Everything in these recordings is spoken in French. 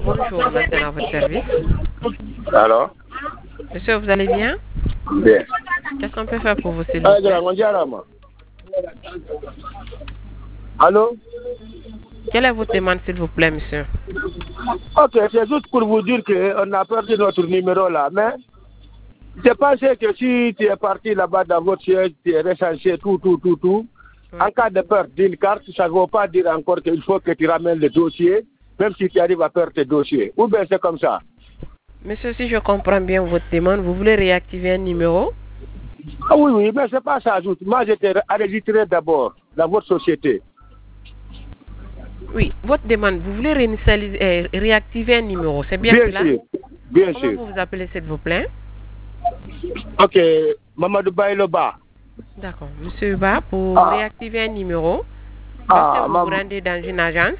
Bonjour, maintenant à votre service. Alors? Monsieur, vous allez bien? Bien. Qu'est-ce qu'on peut faire pour vous, s'il vous plaît? Allô? Quelle est votre demande, s'il vous plaît, monsieur? Ok, c'est juste pour vous dire qu'on a perdu notre numéro là, mais je pensais que si tu es parti là-bas dans votre siège, tu es recensé tout. Oui. En cas de perte d'une carte, ça ne veut pas dire encore qu'il faut que tu ramènes le dossier, même si tu arrives à perdre tes dossiers. Ou bien c'est comme ça? Monsieur, si je comprends bien votre demande, vous voulez réactiver un numéro? Ah oui, mais c'est pas ça. Moi, j'étais enregistré d'abord dans votre société. Oui, votre demande, vous voulez réactiver un numéro, c'est bien cela? Sûr, bien Comment sûr. vous vous appelez, s'il vous plaît? Ok, Mamadou Bailoba. D'accord. Monsieur Ba, pour réactiver un numéro, lorsque vous vous rendez dans une agence,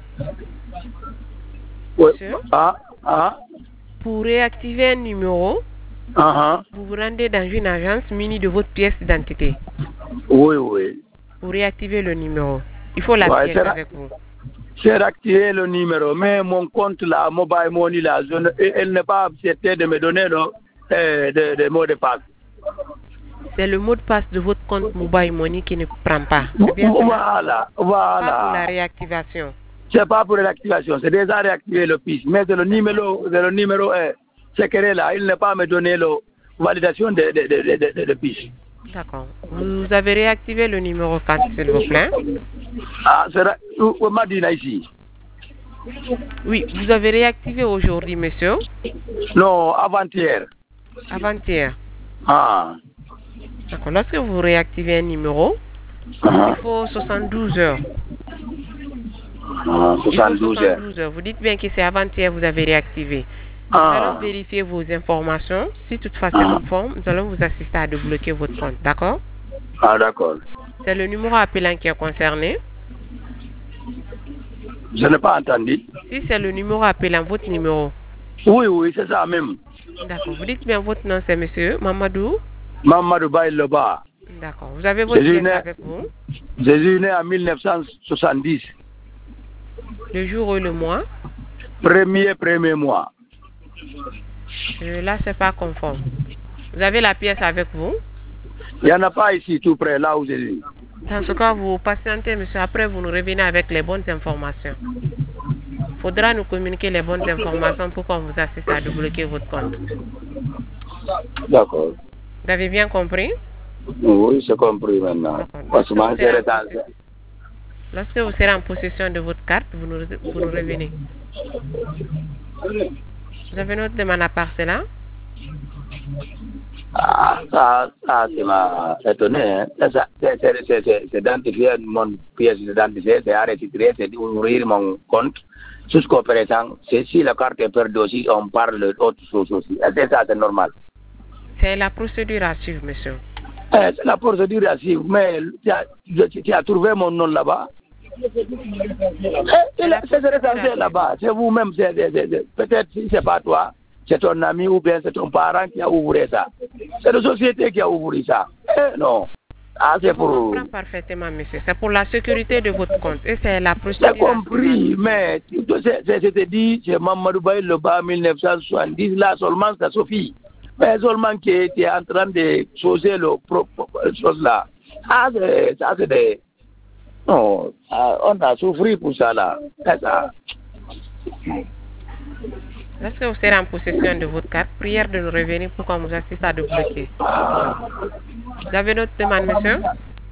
Oui. monsieur, Pour réactiver un numéro, vous vous rendez dans une agence munie de votre pièce d'identité. Oui. Pour réactiver le numéro, il faut la pièce avec vous. J'ai réactivé le numéro, mais mon compte là, Mobile Money là, elle n'est pas acceptée de me donner le mot de passe. C'est le mot de passe de votre compte Mobile Money qui ne prend pas. C'est bien Voilà. Pas pour la réactivation. C'est pas pour l'activation, c'est déjà réactivé le PIS. Mais c'est le numéro secret là, il n'est pas me donné la validation de PIS. D'accord. Vous avez réactivé le numéro 4, s'il vous plaît? C'est Madina ici. Oui, vous avez réactivé aujourd'hui, monsieur? Non, avant-hier. Avant-hier. D'accord. Lorsque vous réactivez un numéro, il faut 72 heures. 72 heures. Vous dites bien que c'est avant-hier vous avez réactivé. Nous allons vérifier vos informations. Si toutefois c'est conforme, nous allons vous assister à débloquer votre compte. D'accord? D'accord. C'est le numéro appelant qui est concerné. Je n'ai pas entendu. Si c'est le numéro appelant, votre numéro. Oui, c'est ça même. D'accord. Vous dites bien votre nom, c'est monsieur Mamadou? Mamadou Bailoba. D'accord. Vous avez votre pièce avec vous? Je suis né en 1970. Le jour et le mois? Premier mois. Là, c'est pas conforme. Vous avez la pièce avec vous? Il n'y en a pas ici tout près, là où je suis. Dans ce cas, vous patientez, monsieur. Après, vous nous revenez avec les bonnes informations. Il faudra nous communiquer les bonnes informations pour qu'on vous assiste à débloquer votre compte. D'accord. Vous avez bien compris? Oui, j'ai compris maintenant. Lorsque vous serez en possession de votre carte, vous nous revenez. Vous avez notre demande à part cela? Ça m'a étonné. Hein. C'est identifié mon pièce d'identité, c'est enregistré, c'est d'ouvrir mon compte. Jusqu'au présent, si la carte est perdue aussi, on parle d'autre chose aussi. C'est ça, c'est normal. C'est la procédure à suivre, monsieur. C'est la procédure à suivre, mais tu as trouvé mon nom là-bas. C'est recensé là-bas. C'est vous-même, peut-être si c'est pas toi, c'est ton ami ou bien c'est ton parent qui a ouvert ça. C'est la société qui a ouvert ça. Non. C'est pour... Je comprends parfaitement, monsieur. C'est pour la sécurité de votre compte. Et c'est la procédure. J'ai compris, mais c'était dit, c'est Mamadou Bailoba 1970, là seulement ça suffit. Mais seulement que tu es en train de changer le chose là. Ça c'est des... Non, on a souffert pour ça là. C'est ça. Lorsque vous serez en possession de votre carte, prière de nous revenir pour qu'on vous assiste à débloquer. Vous avez notre demande, monsieur?